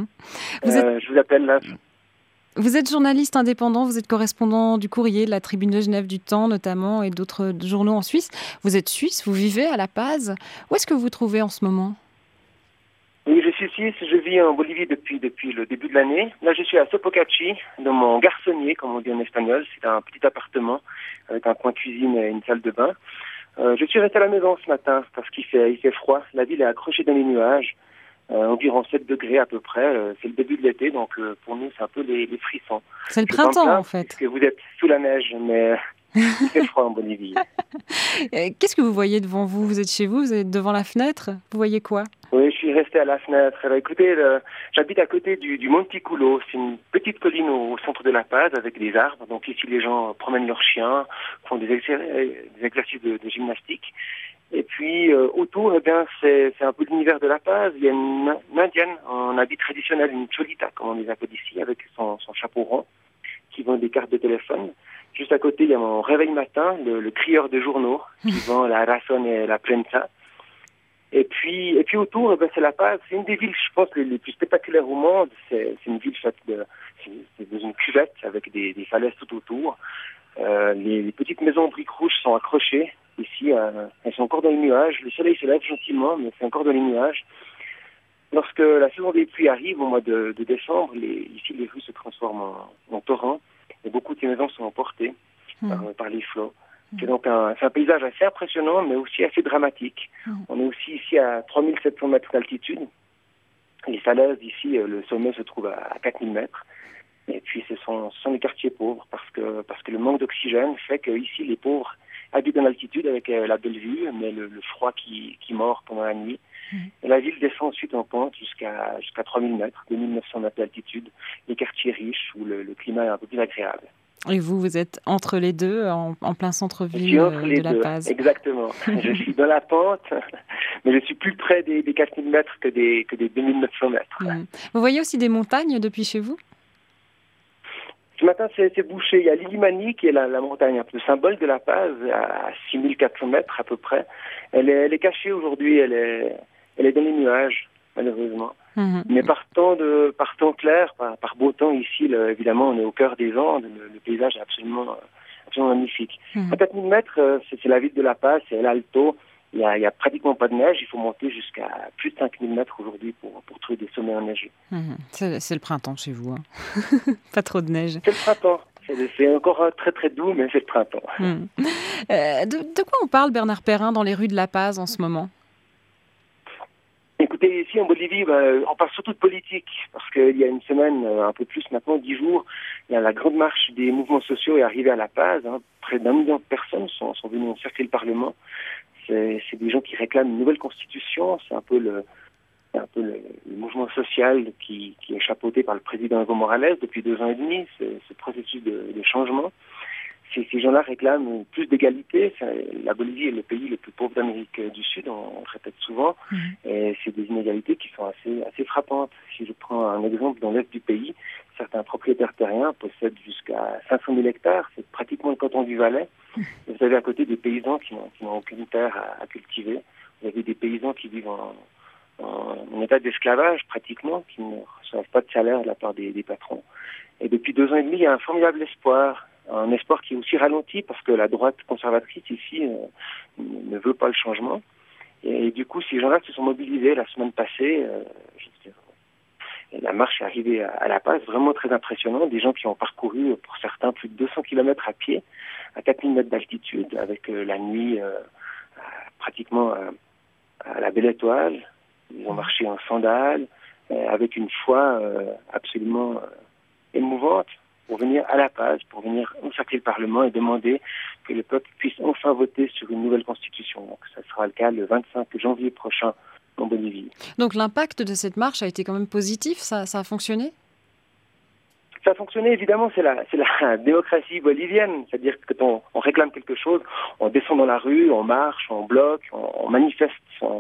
Je vous appelle là. Vous êtes journaliste indépendant, vous êtes correspondant du Courrier, de la Tribune de Genève, du Temps notamment, et d'autres journaux en Suisse. Vous êtes suisse, vous vivez à La Paz. Où est-ce que vous vous trouvez en ce moment ? Oui, je suis suisse, je vis en Bolivie depuis le début de l'année. Là, je suis à Sopocachi, dans mon garçonnier, comme on dit en espagnol. C'est un petit appartement avec un coin cuisine et une salle de bain. Je suis resté à la maison ce matin parce qu'il fait froid. La ville est accrochée dans les nuages. Environ 7 degrés à peu près. C'est le début de l'été, donc pour nous, c'est un peu les frissons. C'est le printemps, en fait. Parce que vous êtes sous la neige, mais il fait froid en Bolivie. Qu'est-ce que vous voyez devant vous ? Vous êtes chez vous ? Vous êtes devant la fenêtre ? Vous voyez quoi ? Oui, je suis resté à la fenêtre. Alors, écoutez, j'habite à côté du Monticulo. C'est une petite colline au centre de La Paz avec des arbres. Donc ici, les gens promènent leurs chiens, font des exercices de gymnastique. Et puis autour, c'est un peu l'univers de La Paz. Il y a une indienne en habit traditionnel, une cholita, comme on les appelle ici, avec son chapeau rond, qui vend des cartes de téléphone. Juste à côté, il y a mon réveil matin, le crieur de journaux, qui vend la Razón et la Prensa. Et puis autour, c'est La Paz. C'est une des villes, je pense, les plus spectaculaires au monde. C'est une ville faite c'est dans une cuvette avec des falaises tout autour. Les petites maisons en briques rouges sont accrochées. Ici, elles sont encore dans les nuages. Le soleil se lève gentiment, mais c'est encore dans les nuages. Lorsque la saison des pluies arrive, au mois de décembre, ici, les rues se transforment en torrents. Et beaucoup de ces maisons sont emportées par les flots. C'est donc un paysage assez impressionnant, mais aussi assez dramatique. On est aussi ici à 3700 mètres d'altitude. Les falaises, ici, le sommet se trouve à 4000 mètres. Et puis, ce sont les quartiers pauvres, parce que le manque d'oxygène fait que ici, les pauvres habitent en altitude avec la belle vue, mais le froid qui mord pendant la nuit. Et la ville descend ensuite en pente jusqu'à 3000 mètres, 2900 mètres d'altitude, les quartiers riches où le climat est un peu plus agréable. Et vous êtes entre les deux, en plein centre-ville de La Paz. Exactement. Je suis dans la pente, mais je suis plus près des 4000 mètres que des 2900 mètres. Vous voyez aussi des montagnes depuis chez vous ? Ce matin, c'est bouché. Il y a l'Illimani, qui est la montagne un peu symbole de La Paz, à 6400 mètres à peu près. Elle est cachée aujourd'hui, elle est dans les nuages, malheureusement. Mais par temps clair, par beau temps ici, évidemment, on est au cœur des Andes. Le paysage est absolument magnifique. À 4000 mètres, c'est la ville de La Paz, c'est El Alto. Il y a pratiquement pas de neige. Il faut monter jusqu'à plus de 5000 mètres aujourd'hui pour trouver des sommets enneigés. C'est le printemps chez vous. Hein. Pas trop de neige. C'est le printemps. C'est encore très très doux, mais c'est le printemps. De quoi on parle, Bernard Perrin, dans les rues de La Paz en ce moment ? Écoutez, ici en Bolivie, on parle surtout de politique, parce qu'il y a une semaine, un peu plus maintenant, 10 jours, il y a la grande marche des mouvements sociaux est arrivée à La Paz. Près d'1 million de personnes sont venues encercler le Parlement. C'est des gens qui réclament une nouvelle constitution. C'est un peu le mouvement social qui est chapeauté par le président Evo Morales depuis 2 ans et demi, ce processus de changement. Ces gens-là réclament plus d'égalité. La Bolivie est le pays le plus pauvre d'Amérique du Sud, on le répète souvent, et c'est des inégalités qui sont assez frappantes. Si je prends un exemple dans l'est du pays, certains propriétaires terriens possèdent jusqu'à 500 000 hectares, c'est pratiquement le canton du Valais. Vous avez à côté des paysans qui n'ont aucune terre à cultiver. Vous avez des paysans qui vivent en état d'esclavage pratiquement, qui ne reçoivent pas de salaire de la part des patrons. Et depuis 2 ans et demi, il y a un formidable espoir. Un espoir qui est aussi ralenti parce que la droite conservatrice ici ne veut pas le changement. Et du coup, ces gens-là se sont mobilisés la semaine passée. Et la marche est arrivée à La Paz, vraiment très impressionnante. Des gens qui ont parcouru, pour certains, plus de 200 km à pied, à 4000 mètres d'altitude, avec la nuit pratiquement à la belle étoile. Ils ont marché en sandales, avec une foi absolument émouvante, pour venir à La Paz, pour venir encercler le Parlement et demander que le peuple puisse enfin voter sur une nouvelle constitution. Donc ça sera le cas le 25 janvier prochain en Bolivie. Donc l'impact de cette marche a été quand même positif, ça a fonctionné ? Ça a fonctionné, évidemment, c'est la démocratie bolivienne. C'est-à-dire que quand on réclame quelque chose, on descend dans la rue, on marche, on bloque, on manifeste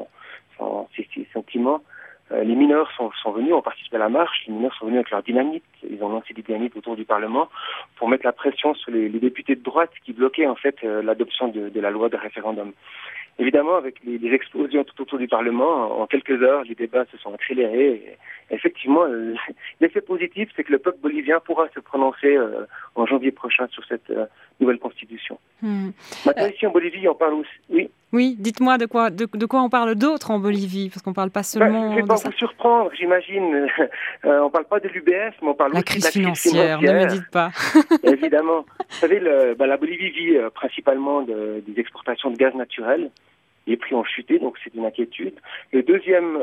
ses sentiments. Les mineurs sont venus, ont participé à la marche, les mineurs sont venus avec leur dynamite, ils ont lancé des dynamites autour du Parlement pour mettre la pression sur les députés de droite qui bloquaient en fait l'adoption de la loi de référendum. Évidemment, avec les explosions tout autour du Parlement, en quelques heures, les débats se sont accélérés. Et effectivement, l'effet positif, c'est que le peuple bolivien pourra se prononcer en janvier prochain sur cette nouvelle constitution. Maintenant, ici en Bolivie, on parle aussi... Oui. Oui, dites-moi de quoi on parle d'autre en Bolivie, parce qu'on ne parle pas seulement je ne vais pas vous surprendre, j'imagine. On ne parle pas de l'UBS, mais on parle aussi de la crise financière. Ne me dites pas. Évidemment. Vous savez, la Bolivie vit principalement des exportations de gaz naturel. Les prix ont chuté, donc c'est une inquiétude. Le deuxième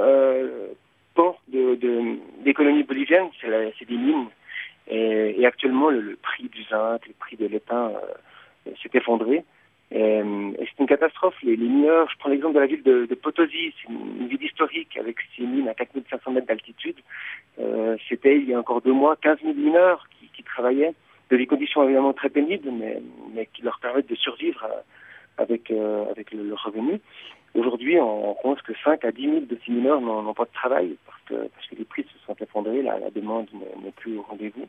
pan de l'économie bolivienne, c'est des mines. Et actuellement, le prix du zinc, le prix de l'étain s'est effondré. Et c'est une catastrophe. Les mineurs, je prends l'exemple de la ville de Potosí, c'est une ville historique avec ces mines à 4500 mètres d'altitude. C'était il y a encore 2 mois 15 000 mineurs qui travaillaient, de des conditions évidemment très pénibles, mais qui leur permettent de survivre avec le revenu. Aujourd'hui, on pense que 5 à 10 000 de ces mineurs n'ont pas de travail parce que les prix se sont effondrés, la demande n'est plus au rendez-vous.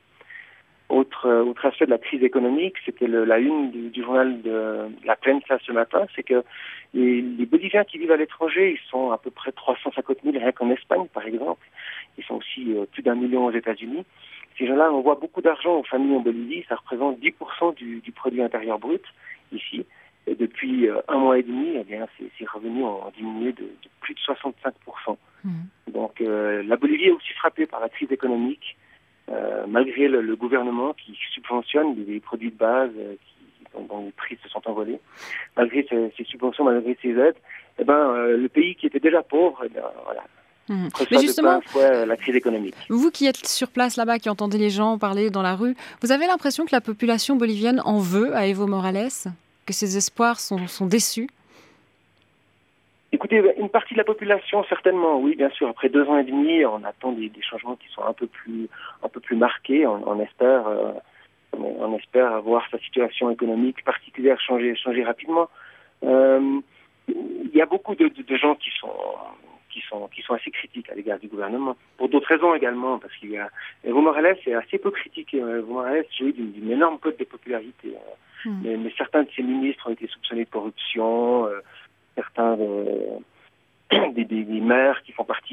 Autre aspect de la crise économique, c'était la une du journal de La Prensa ce matin, c'est que les Boliviens qui vivent à l'étranger, ils sont à peu près 350 000 rien qu'en Espagne, par exemple. Ils sont aussi plus d'1 million aux États-Unis. Ces gens-là envoient beaucoup d'argent aux familles en Bolivie, ça représente 10% du produit intérieur brut ici. Et depuis 1 mois et demi, eh bien, ces revenus ont diminué de plus de 65%. Donc la Bolivie est aussi frappée par la crise économique. Malgré le gouvernement qui subventionne des produits de base dont les prix se sont envolés, malgré ces subventions, malgré ces aides, le pays qui était déjà pauvre, voilà, mais justement, la crise économique. Vous qui êtes sur place là-bas, qui entendez les gens parler dans la rue, vous avez l'impression que la population bolivienne en veut à Evo Morales, que ses espoirs sont déçus? Écoutez, une partie de la population, certainement, oui, bien sûr. Après 2 ans et demi, on attend des changements qui sont un peu plus marqués. On espère voir sa situation économique particulière changer rapidement. Il y a beaucoup de gens qui sont assez critiques à l'égard du gouvernement, pour d'autres raisons également, parce qu'il y a Evo Morales est assez peu critiqué. Evo Morales jouit d'une énorme cote de popularité. Mais certains de ses ministres ont été soupçonnés de corruption. Certains des maires qui font partie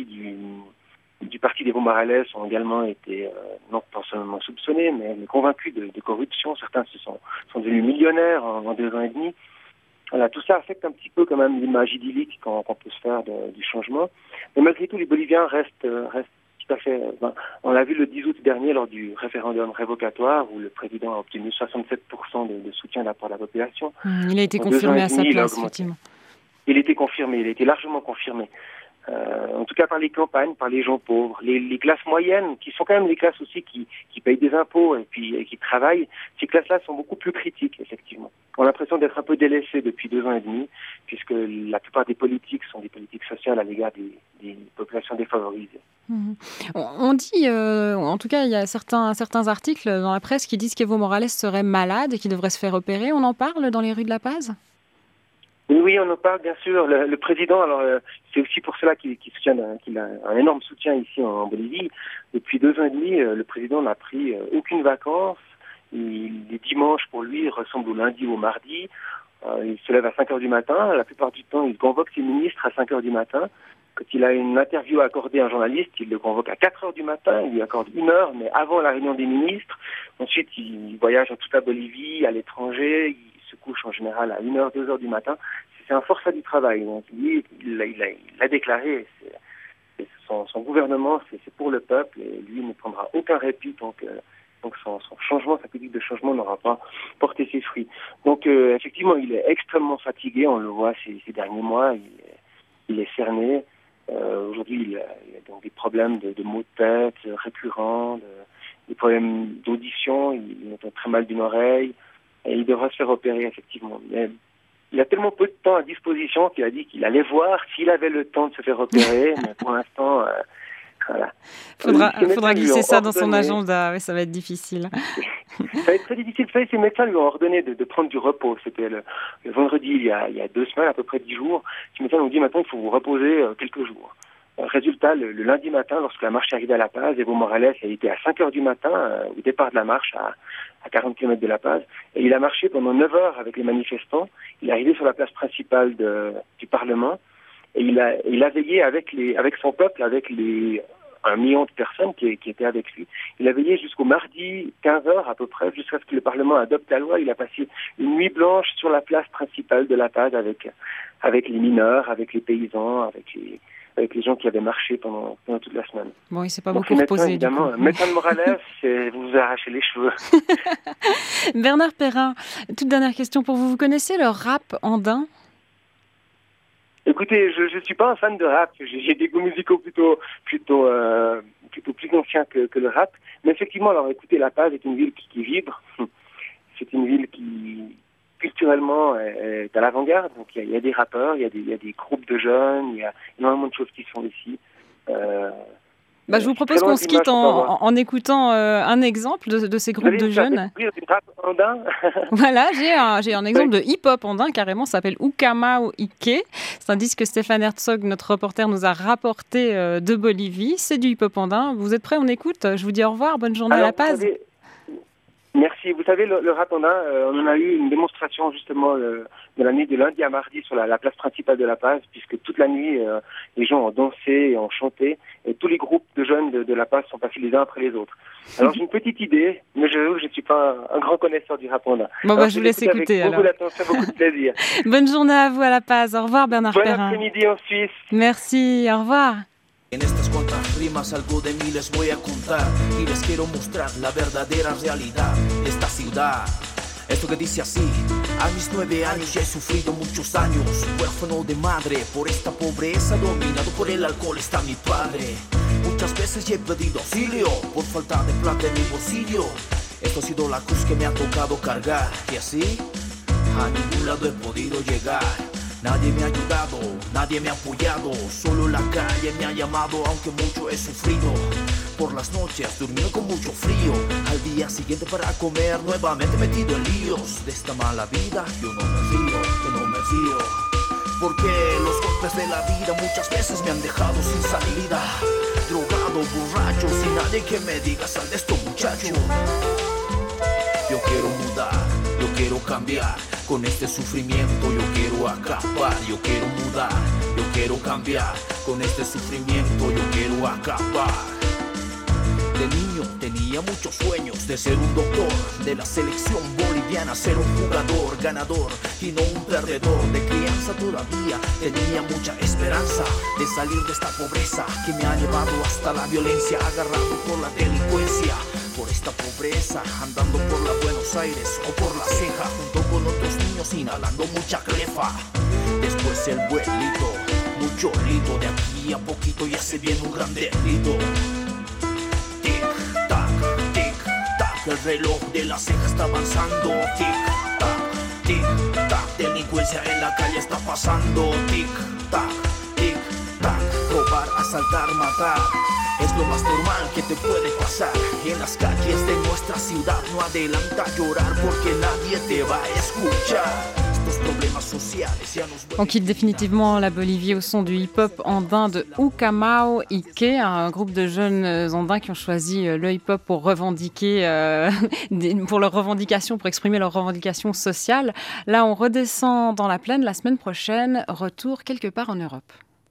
du parti d'Evo Morales ont également été non pas seulement soupçonnés, mais convaincus de corruption. Certains sont devenus millionnaires en 2 ans et demi. Voilà, tout ça affecte un petit peu quand même l'image idyllique qu'on peut se faire du changement. Mais malgré tout, les Boliviens restent tout à fait... on l'a vu le 10 août dernier lors du référendum révocatoire où le président a obtenu 67% de soutien de la part de la population. Il a été confirmé à sa place, effectivement. Il était confirmé, il a été largement confirmé. En tout cas par les campagnes, par les gens pauvres, les classes moyennes, qui sont quand même les classes aussi qui payent des impôts et qui travaillent, ces classes-là sont beaucoup plus critiques, effectivement. On a l'impression d'être un peu délaissés depuis 2 ans et demi, puisque la plupart des politiques sont des politiques sociales à l'égard des populations défavorisées. On dit, en tout cas, il y a certains articles dans la presse qui disent qu'Evo Morales serait malade et qu'il devrait se faire opérer. On en parle dans les rues de La Paz ? Oui, on en parle bien sûr. Le président, alors c'est aussi pour cela qu'il a un énorme soutien ici en Bolivie. Depuis 2 ans et demi, le président n'a pris aucune vacance. Les dimanches pour lui ressemblent au lundi ou au mardi. Il se lève à 5 heures du matin. La plupart du temps, il convoque ses ministres à 5 heures du matin. Quand il a une interview à accorder à un journaliste, il le convoque à 4 heures du matin. Il lui accorde 1 heure, mais avant la réunion des ministres. Ensuite, il voyage dans toute la Bolivie, à l'étranger. Il se couche en général à 1 heure, 2 heures du matin. C'est un forçat du travail. Donc, lui, il a déclaré, son gouvernement, c'est pour le peuple, et lui ne prendra aucun répit tant que son changement, sa politique de changement n'aura pas porté ses fruits. Donc, effectivement, il est extrêmement fatigué, on le voit ces derniers mois, il est cerné. Aujourd'hui, il a donc des problèmes de maux de tête récurrents, des problèmes d'audition, il entend très mal d'une oreille, et il devra se faire opérer, effectivement. Mais il a tellement peu de temps à disposition qu'il a dit qu'il allait voir s'il avait le temps de se faire opérer, mais pour l'instant, Voilà. Faudra glisser ça dans son agenda, oui, ça va être difficile. Ça va être très difficile. Vous savez, ces médecins lui ont ordonné de prendre du repos. C'était le vendredi, il y a 2 semaines, à peu près 10 jours. Ces médecins ont dit maintenant il faut vous reposer quelques jours. Résultat, le lundi matin, lorsque la marche est arrivée à La Paz, Evo Morales a été à 5 heures du matin, au départ de la marche, à 40 km de La Paz, et il a marché pendant 9 heures avec les manifestants. Il est arrivé sur la place principale du Parlement, et il a veillé avec son peuple, avec 1 million de personnes qui étaient avec lui. Il a veillé jusqu'au mardi 15 heures à peu près, jusqu'à ce que le Parlement adopte la loi. Il a passé une nuit blanche sur la place principale de La Paz avec les mineurs, avec les paysans, avec les gens qui avaient marché pendant toute la semaine. Bon, il s'est pas beaucoup reposé, évidemment. Médecin de Morales, vous vous arrachez les cheveux. Bernard Perrin, toute dernière question pour vous. Vous connaissez le rap andin ? Écoutez, je suis pas un fan de rap. J'ai des goûts musicaux plutôt plus anciens que le rap. Mais effectivement, alors écoutez, La Paz est une ville qui vibre. C'est une ville qui culturellement est à l'avant-garde. Donc il y a des rappeurs, il y a des groupes de jeunes, il y a énormément de choses qui se font ici. Je vous propose qu'on se quitte en écoutant un exemple de ces groupes de jeunes. Voilà, j'ai un exemple de hip-hop andin, carrément, ça s'appelle Ucamau Ike. C'est un disque que Stéphane Herzog, notre reporter, nous a rapporté de Bolivie. C'est du hip-hop andin. Vous êtes prêts? On écoute. Je vous dis au revoir. Bonne journée à La Paz. Merci. Vous savez, le rap andin, on en a eu une démonstration justement de la nuit de lundi à mardi sur la place principale de La Paz, puisque toute la nuit, les gens ont dansé et ont chanté, et tous les groupes de jeunes de La Paz sont passés les uns après les autres. Alors j'ai une petite idée, mais je ne suis pas un grand connaisseur du rap andin. Bon, je vous laisse écouter alors. Beaucoup d'attention, beaucoup de plaisir. Bonne journée à vous à La Paz. Au revoir Bernard Perrin. Bon après-midi en Suisse. Merci, au revoir. En estas cuantas rimas algo de mí les voy a contar y les quiero mostrar la verdadera realidad de esta ciudad. Esto que dice así: a mis 9 años ya he sufrido muchos años, huérfano de madre, por esta pobreza dominado por el alcohol está mi padre. Muchas veces ya he pedido auxilio por falta de plata en mi bolsillo. Esto ha sido la cruz que me ha tocado cargar y así a ningún lado he podido llegar. Nadie me ha ayudado, nadie me ha apoyado, solo la calle me ha llamado, aunque mucho he sufrido. Por las noches durmiendo con mucho frío, al día siguiente para comer nuevamente metido en líos. De esta mala vida yo no me río, porque los golpes de la vida muchas veces me han dejado sin salida. Drogado, borracho, sin nadie que me diga sal de esto muchacho. Yo quiero mudar, yo quiero cambiar. Con este sufrimiento yo quiero acabar. Yo quiero mudar, yo quiero cambiar. Con este sufrimiento yo quiero acabar. De niño tenía muchos sueños de ser un doctor, de la selección boliviana ser un jugador ganador y no un perdedor. De crianza todavía tenía mucha esperanza de salir de esta pobreza que me ha llevado hasta la violencia, agarrado por la delincuencia. Por esta pobreza, andando por la Buenos Aires o por la Ceja, junto con otros niños inhalando mucha clefa. Después el vuelito, mucho lito, de aquí a poquito ya se viene un gran delito. Tic-tac, tic-tac, el reloj de la Ceja está avanzando. Tic-tac, tic-tac, delincuencia en la calle está pasando. Tic-tac, tic-tac, robar, asaltar, matar. Es lo más normal que te puede pasar. En las calles de nuestra ciudad no adelanta llorar porque nadie te va a escuchar. Estos problemas sociales ya nos... On quitte définitivement la Bolivie au son du hip-hop andin de Ucamau Ike, un groupe de jeunes andins qui ont choisi le hip-hop pour revendiquer, pour leurs revendications, pour exprimer leurs revendications sociales. Là, on redescend dans la plaine la semaine prochaine. Retour quelque part en Europe.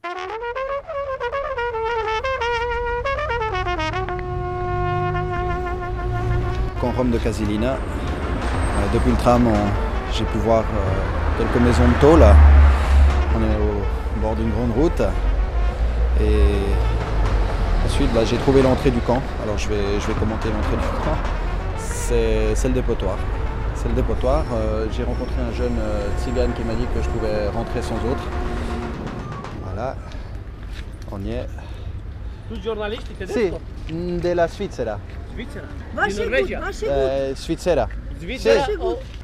Rome de Casilina. Depuis le tram, j'ai pu voir quelques maisons de tôle. On est au bord d'une grande route. Et ensuite, là, j'ai trouvé l'entrée du camp. Alors, je vais commenter l'entrée du camp. C'est le dépotoir. C'est le dépotoir. J'ai rencontré un jeune tzigane qui m'a dit que je pouvais rentrer sans autre. Voilà. On y est. Tu giornalisti tedesco? Sì, della Svizzera. Svizzera? Di Norvegia? Svizzera. Svizzera? Sì.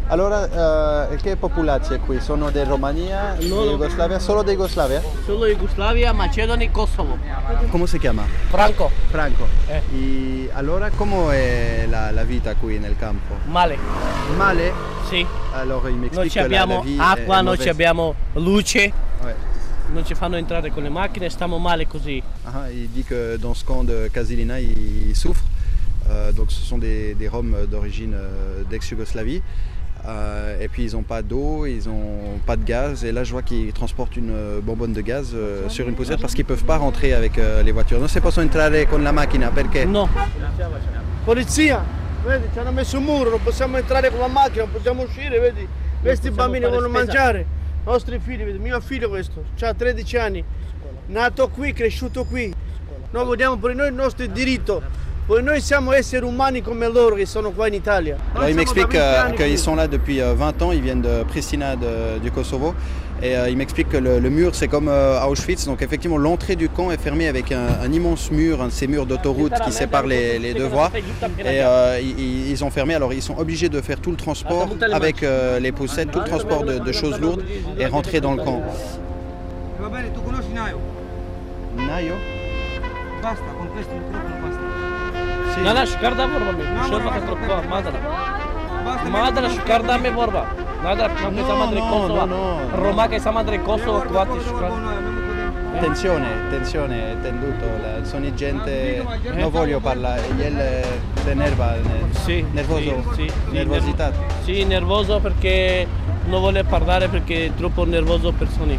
Allora, che popolazione qui? Sono di Romania, di Jugoslavia? Solo di Jugoslavia? Solo Jugoslavia, Macedonia e Kosovo. Come si chiama? Franco. Franco. E allora com'è la vita qui nel campo? Male. Male? Sì. Allora mi Non explique abbiamo acqua, non abbiamo luce. Ouais. Non ci fanno entrare con le macchine, stiamo male così. Il dit que dans ce camp de Kasilina, ils souffrent. Donc ce sont des Roms d'origine d'ex-Yougoslavie. Et puis ils n'ont pas d'eau, ils n'ont pas de gaz. Et là je vois qu'ils transportent une bonbonne de gaz sur une poussette parce qu'ils ne peuvent pas rentrer avec les voitures. Non si possono entrare con la macchina, perché? No. Polizia, vedi, ci hanno messo un muro, non possiamo entrare con la macchina, non possiamo uscire, vedi? Questi bambini vogliono mangiare. I nostri figli, vedi, mio figlio questo, ha 13 anni, nato qui, cresciuto qui. Noi vogliamo per noi il nostro diritto, poi noi siamo esseri umani come loro che sono qua in Italia. Alors, il m'explique qu'ils sont là depuis 20 ans, ils viennent de Pristina du Kosovo. Et il m'explique que le mur c'est comme à Auschwitz, donc effectivement l'entrée du camp est fermée avec un immense mur, un de ces murs d'autoroute qui séparent les deux voies. Et ils ont fermé, alors ils sont obligés de faire tout le transport avec les poussettes, tout le transport de choses lourdes et rentrer dans le camp. Va bene, tu conosci Naio? Naio? Basta, con questo microfono basta. لا شكردا vorba mi. Șorba că tropa madra. Madra șkarda me vorba. Madra che sa madre Kosovo. Roma che sa madre Kosovo quati șkarda. Tensione, tenduto, sono gente, non voglio parlare, si nerva, nervoso, nervosità. Sì, nervoso perché non vuole parlare perché è troppo nervoso persone.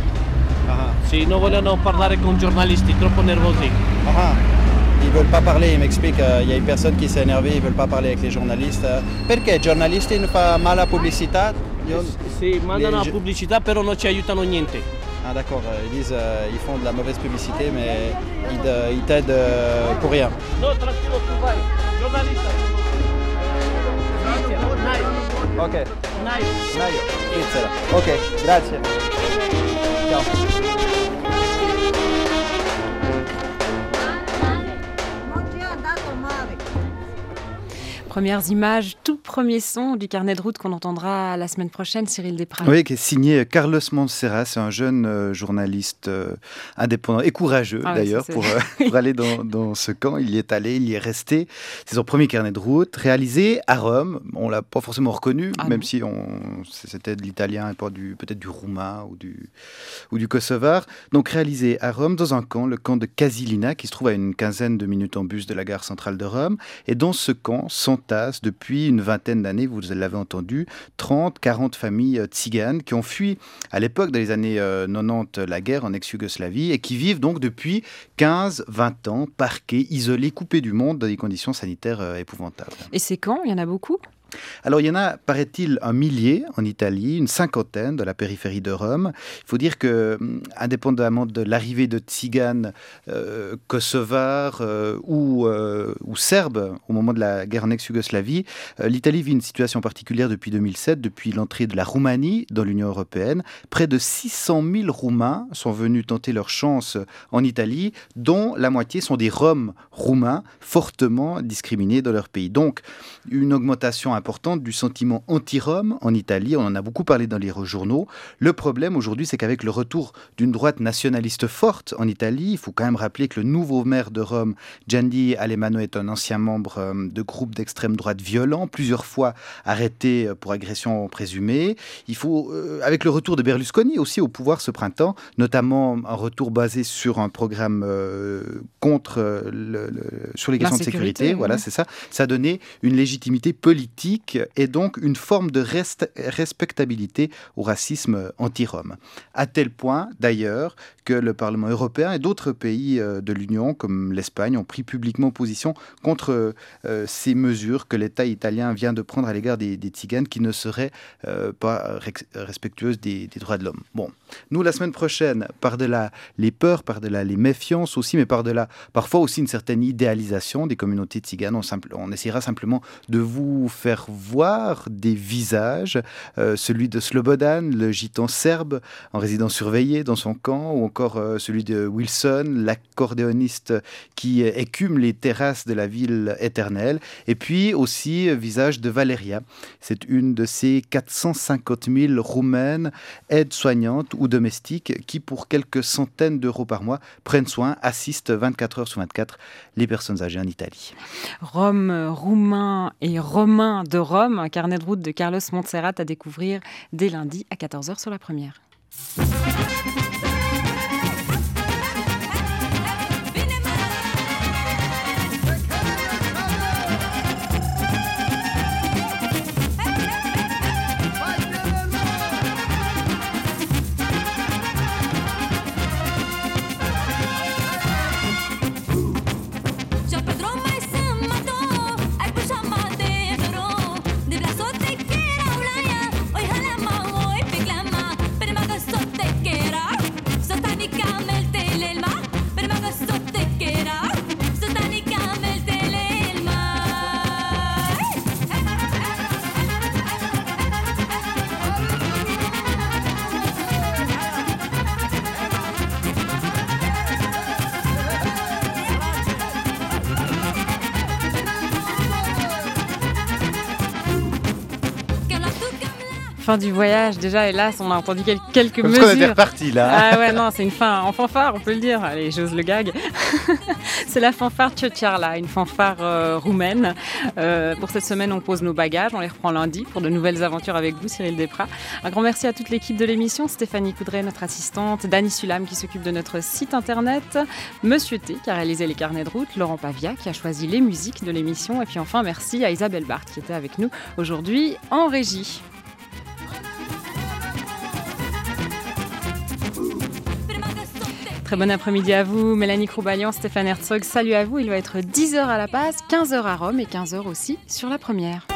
Sì, non vogliono parlare con giornalisti, troppo nervosi. Ils ne veulent pas parler, il m'explique, il y a une personne qui s'est énervée, ils ne veulent pas parler avec les journalistes. Perché? Giornalisti non fa male pubblicità? Sì, mandano la pubblicità però non ci aiutano niente. Ah d'accord, ils disent ils font de la mauvaise publicité mais ils t'aident pour rien. No, tranquillo, tu vai. Giornalista. Ok. Naio. Svizzera. Ok, grazie. Ciao. Premières images, tout premier son du carnet de route qu'on entendra la semaine prochaine, Cyril Desprats. Oui, qui est signé Carlos Montserrat, c'est un jeune journaliste indépendant et courageux d'ailleurs pour aller dans ce camp. Il y est allé, il y est resté. C'est son premier carnet de route, réalisé à Rome. On ne l'a pas forcément reconnu, même si c'était de l'italien et pas peut-être du roumain ou du kosovar. Donc réalisé à Rome, dans un camp, le camp de Kasilina, qui se trouve à une quinzaine de minutes en bus de la gare centrale de Rome. Et dans ce camp, depuis une vingtaine d'années, vous l'avez entendu, 30-40 familles tziganes qui ont fui à l'époque, dans les années 90, la guerre en ex-Yougoslavie et qui vivent donc depuis 15-20 ans parqués, isolés, coupés du monde dans des conditions sanitaires épouvantables. Et ces camps, il y en a beaucoup ? Alors, il y en a, paraît-il, 1 millier en Italie, une 50aine dans la périphérie de Rome. Il faut dire que, indépendamment de l'arrivée de tziganes kosovars ou serbes au moment de la guerre en ex-Yougoslavie, l'Italie vit une situation particulière depuis 2007, depuis l'entrée de la Roumanie dans l'Union européenne. Près de 600 000 Roumains sont venus tenter leur chance en Italie, dont la moitié sont des Roms roumains fortement discriminés dans leur pays. Donc, une augmentation importante du sentiment anti-Rome en Italie. On en a beaucoup parlé dans les journaux. Le problème aujourd'hui, c'est qu'avec le retour d'une droite nationaliste forte en Italie, il faut quand même rappeler que le nouveau maire de Rome, Gianni Alemanno, est un ancien membre de groupes d'extrême droite violents, plusieurs fois arrêté pour agression présumée. Il faut, avec le retour de Berlusconi aussi au pouvoir ce printemps, notamment un retour basé sur un programme sur les questions de sécurité, voilà, c'est ça. Ça a donné une légitimité politique et donc une forme de respectabilité au racisme anti-Rome. À tel point, d'ailleurs, que le Parlement européen et d'autres pays de l'Union, comme l'Espagne, ont pris publiquement position contre ces mesures que l'État italien vient de prendre à l'égard des tziganes qui ne seraient pas respectueuses des droits de l'homme. Bon, nous, la semaine prochaine, par-delà les peurs, par-delà les méfiances aussi, mais par-delà parfois aussi une certaine idéalisation des communautés tziganes, on essaiera simplement de vous faire faire voir des visages, celui de Slobodan, le gitan serbe en résidence surveillée dans son camp, ou encore celui de Wilson, l'accordéoniste qui écume les terrasses de la ville éternelle, et puis aussi visage de Valeria. C'est une de ces 450 000 Roumaines, aides-soignantes ou domestiques qui, pour quelques centaines d'euros par mois, prennent soin, assistent 24 heures sur 24 les personnes âgées en Italie. Rome, roumain et romain de Rome, un carnet de route de Carlos Montserrat à découvrir dès lundi à 14h sur La Première. Fin du voyage, déjà, hélas, on a entendu quelques mesures. Parce qu'on était reparti là. Ah ouais, non, c'est une fin en fanfare, on peut le dire. Allez, j'ose le gag. C'est la fanfare Ciociarla, une fanfare roumaine. Pour cette semaine, on pose nos bagages, on les reprend lundi pour de nouvelles aventures avec vous, Cyril Desprats. Un grand merci à toute l'équipe de l'émission, Stéphanie Coudray, notre assistante, Dany Sulam qui s'occupe de notre site internet, Monsieur T qui a réalisé les carnets de route, Laurent Pavia qui a choisi les musiques de l'émission, et puis enfin merci à Isabelle Barthes qui était avec nous aujourd'hui en régie. Très bon après-midi à vous, Mélanie Croubalian, Stéphane Herzog, salut à vous. Il va être 10h à La Paz, 15h à Rome et 15h aussi sur La Première.